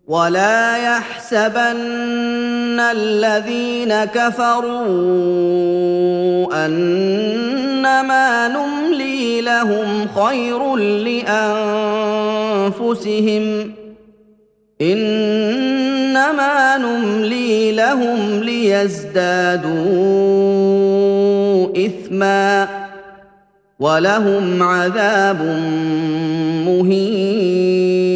ولا يحسبن الذين كفروا انما نملي لهم خير لانفسهم انما نملي لهم ليزدادوا اثما ولهم عذاب مهين